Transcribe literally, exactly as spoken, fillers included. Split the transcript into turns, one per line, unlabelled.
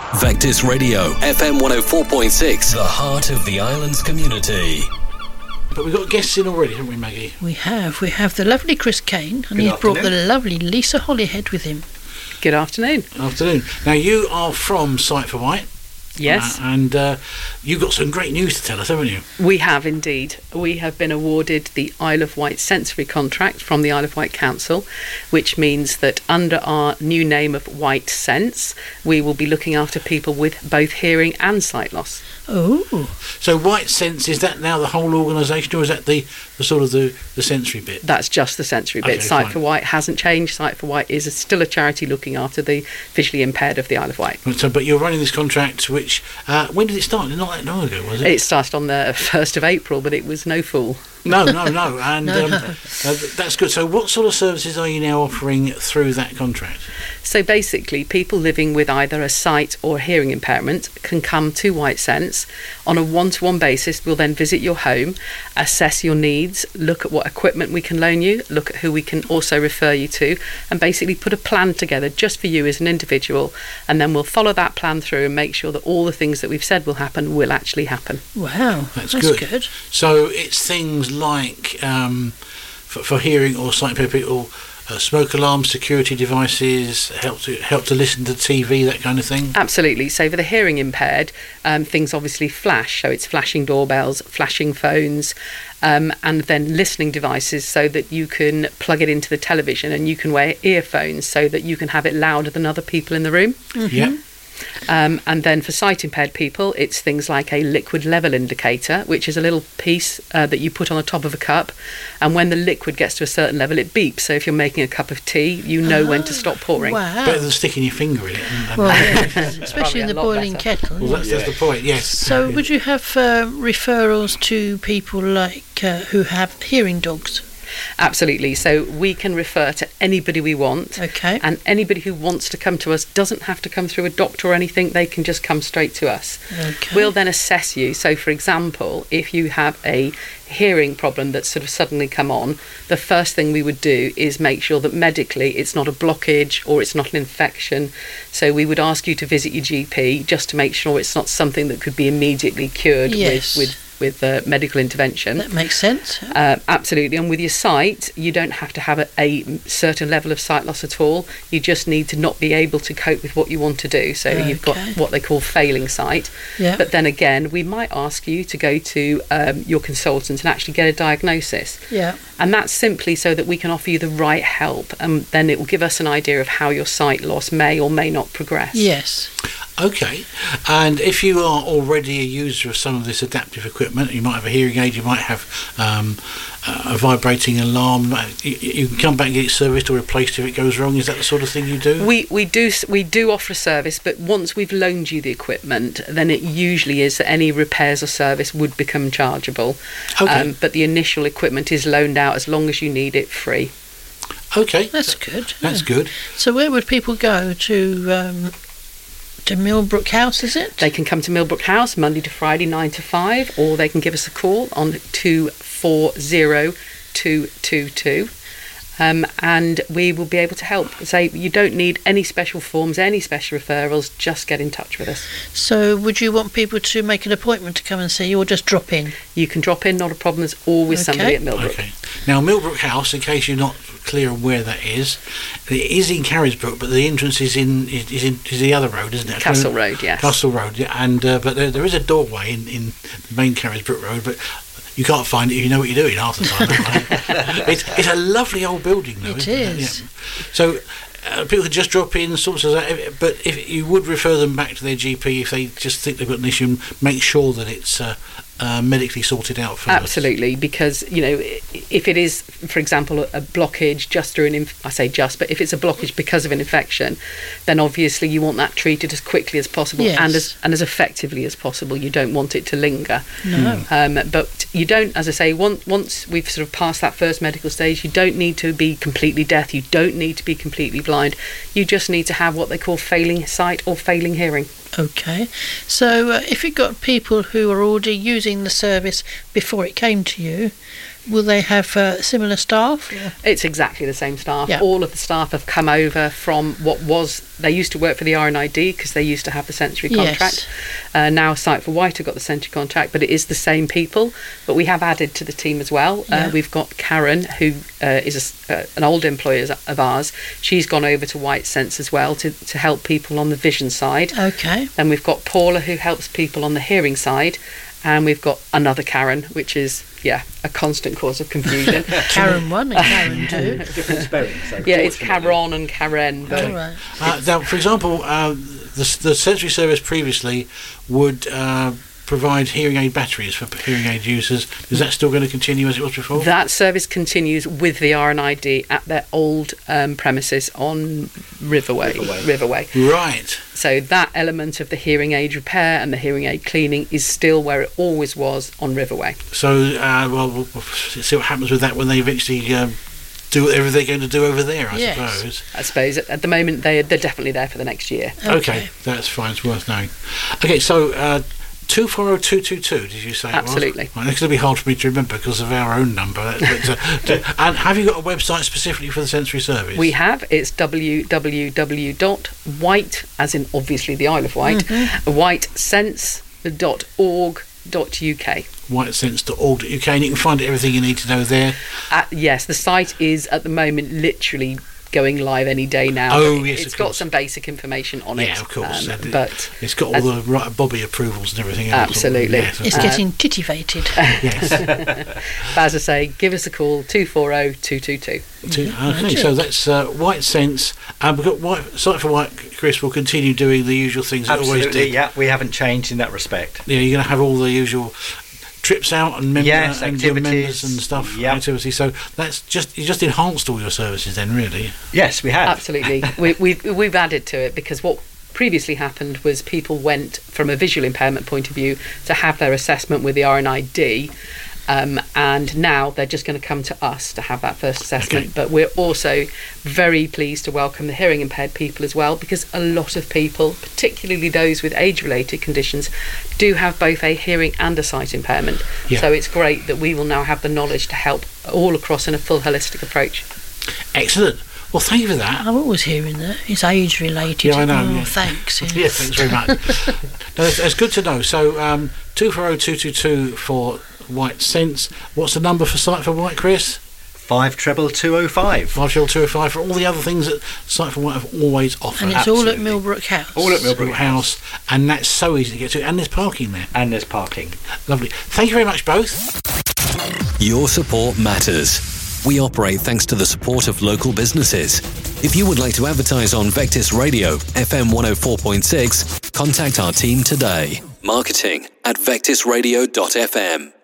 Vectis Radio, F M one oh four point six, the heart of the island's community.
But we've got guests in already, haven't we, Maggie?
We have. We have the lovely Chris Kane, and
Good
he's brought
afternoon.
the lovely Lisa Hollyhead with him.
Good afternoon.
Afternoon. Now, you are from Sight for Wight.
Yes.
Uh, and uh, you've got some great news to tell us, haven't you?
We have indeed. We have been awarded the Isle of Wight sensory contract from the Isle of Wight Council, which means that under our new name of Wight Sense, we will be looking after people with both hearing and sight loss.
Oh.
So Wight Sense, is that now the whole organisation, or is that the, the sort of the, the sensory bit?
That's just the sensory bit.
Okay,
Sight
fine.
for Wight hasn't changed. Sight for Wight is a, still a charity looking after the visually impaired of the Isle of Wight.
So, but you're running this contract, which, uh, when did it start? Not that long ago, was it?
It started on the first of April, but it was no fool.
No, no, no. And
No,
um,
no.
uh, that's good. So what sort of services are you now offering through that contract?
So basically, people living with either a sight or hearing impairment can come to Wight Sense on a one-to-one basis. We'll then visit your home, assess your needs, look at what equipment we can loan you, look at who we can also refer you to, and basically put a plan together just for you as an individual. And then we'll follow that plan through and make sure that all the things that we've said will happen will actually happen.
Wow.
That's,
That's
good.
good.
So it's things like, um, for, for hearing or sight impaired people, uh, smoke alarms, security devices, help to help to listen to T V, that kind of thing.
Absolutely. So for the hearing impaired, um, things obviously flash. So it's flashing doorbells, flashing phones, um, and then listening devices so that you can plug it into the television and you can wear earphones so that you can have it louder than other people in the room.
Yeah.
Um, and then for sight impaired people, it's things like a liquid level indicator, which is a little piece uh, that you put on the top of a cup, and when the liquid gets to a certain level, it beeps. So if you're making a cup of tea, you know when to stop pouring.
Wow.
Better than sticking your finger in it. And, and
Well, yes, especially in the
Probably a lot
boiling
better.
kettle.
well, that's, that's the point. Yes.
So, would you have uh, referrals to people like uh, who have hearing dogs?
Absolutely. So we can refer to anybody we want.
Okay.
And anybody who wants to come to us doesn't have to come through a doctor or anything. They can just come straight to us.
Okay.
We'll then assess you. So, for example, if you have a hearing problem that's sort of suddenly come on, the first thing we would do is make sure that medically it's not a blockage or it's not an infection. So we would ask you to visit your G P just to make sure it's not something that could be immediately cured
Yes.
with, with with uh, medical intervention.
That makes sense.
Uh, absolutely. And with your sight, you don't have to have a, a certain level of sight loss at all. You just need to not be able to cope with what you want to do. So you've got
Okay.
what they call failing sight.
Yeah.
But then again, we might ask you to go to um, your consultant and actually get a diagnosis.
Yeah.
And that's simply so that we can offer you the right help, and then it will give us an idea of how your sight loss may or may not progress.
Yes.
Okay. And if you are already a user of some of this adaptive equipment, you might have a hearing aid, you might have um, a vibrating alarm, you, you can come back and get it serviced or replaced if it goes wrong. Is that the sort of thing you do?
We we do we do offer a service, but once we've loaned you the equipment, then it usually is that any repairs or service would become chargeable.
Okay.
But the initial equipment is loaned out as long as you need it free.
Okay.
That's good.
That's
yeah.
good.
So, where would people go to? Um, to Millbrook House, is it?
They can come to Millbrook House Monday to Friday, nine to five, or they can give us a call on two four zero two two two. Um, and we will be able to help. Say you don't need any special forms, any special referrals, just get in touch with us.
So, would you want people to make an appointment to come and see you, or just drop in?
You can drop in, not a problem. There's always
Okay.
somebody at Millbrook.
Okay. Now, Millbrook House, in case you're not clear on where that is, it is in Carrisbrook, but the entrance is in is, is in is the other road, isn't it?
Castle Road, yes.
Castle Road, yeah. And uh, but there, there is a doorway in, in the main Carrisbrook Road, but you can't find it if you know what you're doing half the time. it's, it's a lovely old building, though.
It
isn't
is.
It? Yeah. So uh, people could just drop in, sorts of that. But if you would refer them back to their G P if they just think they've got an issue, and make sure that it's uh, uh, medically sorted out first.
Absolutely, because you know, if it is, for example, a blockage just through an inf- I say just, but if it's a blockage because of an infection, then obviously you want that treated as quickly as possible
Yes.
and as and as effectively as possible. You don't want it to linger.
No.
Um, but you don't, as I say, once once we've sort of passed that first medical stage, you don't need to be completely deaf. You don't need to be completely blind. You just need to have what they call failing sight or failing hearing.
Okay. So, uh, if you've got people who are already using the service before it came to you, will they have uh, similar staff? Yeah.
It's exactly the same staff.
Yeah.
All of the staff have come over from what was, they used to work for the R N I D because they used to have the Sensory contract.
Yes.
Uh, now Sight for White have got the Sensory contract, but it is the same people. But we have added to the team as well.
Yeah.
Uh, we've got Karen, who uh, is a, uh, an old employee of ours. She's gone over to White Sense as well to, to help people on the vision side.
Okay.
Then we've got Paula, who helps people on the hearing side. And we've got another Karen, which is, yeah, a constant cause of confusion.
Karen one and Karen two.
Different spelling. So
Yeah, it's Caron and Karen. But
All right.
Uh, now, for example, uh, the, the sensory service previously would uh, provide hearing aid batteries for hearing aid users. Is that still going to continue as it was before?
that service continues with the R N I D at their old um, premises on Riverway.
Riverway.
Riverway.
Right.
So that element of the hearing aid repair and the hearing aid cleaning is still where it always was on Riverway.
So, uh, well, we'll we'll see what happens with that when they eventually um, do whatever they're going to do over there, I
Yes.
suppose.
I suppose at, at the moment they they're definitely there for the next year.
Okay.
Okay.
That's fine. It's worth knowing. Okay, so uh, two four zero two two two, did you say it was?
Absolutely.
Well, it's going to be hard for me to remember because of our own number. But, uh, do- and have you got a website specifically for the sensory service?
We have. It's w w w dot white, as in obviously the Isle of Wight, white sense dot org dot u k.
whitesense dot org dot u k, and you can find everything you need to know there.
Uh, yes, the site is at the moment literally going live any day now.
Oh,
but
yes,
It's
of
got
course.
some basic information on it.
Yeah, of course.
um,
and it-
but
it's got all
as-
the right Bobby approvals and everything else.
Absolutely.
Yes,
It's
Uh,
getting titivated.
yes.
but as I say, give us a call, two four zero two two two.
To- okay, so that's uh, White Sense. And we've got White, Sight for White, Chris, will continue doing the usual things it always
Absolutely,
did.
yeah. We haven't changed in that respect.
Yeah, you're going to have all the usual trips out and, mem-
Yes,
uh, and your members
activities.
and stuff.
Yep.
Activities. So that's just you just enhanced all your services then, really.
Yes, we have.
Absolutely. we, we've, we've added to it because what previously happened was people went from a visual impairment point of view to have their assessment with the R N I D. Um, and now they're just going to come to us to have that first assessment.
Okay.
But we're also very pleased to welcome the hearing impaired people as well, because a lot of people, particularly those with age-related conditions, do have both a hearing and a sight impairment.
Yeah.
So it's great that we will now have the knowledge to help all across in a full holistic approach.
Excellent. Well, thank you for that.
I'm always hearing that. It's age related.
Yeah, I know,
Oh,
yeah.
thanks. Yeah.
Yes, thanks very much. No, it's, it's good to know. So, um, two four zero two two two for White Sense. What's the number for Sight for White, Chris?
Five treble two oh five.
five two oh five for all the other things that Sight for White have always offered.
And it's all at
Absolutely.
Millbrook House.
All at Millbrook
House, and that's so easy to get to, and there's parking there.
And there's parking.
Lovely. Thank you very much, both.
Your support matters. We operate thanks to the support of local businesses. If you would like to advertise on Vectis Radio, F M one oh four point six, contact our team today. Marketing at vectis radio dot f m.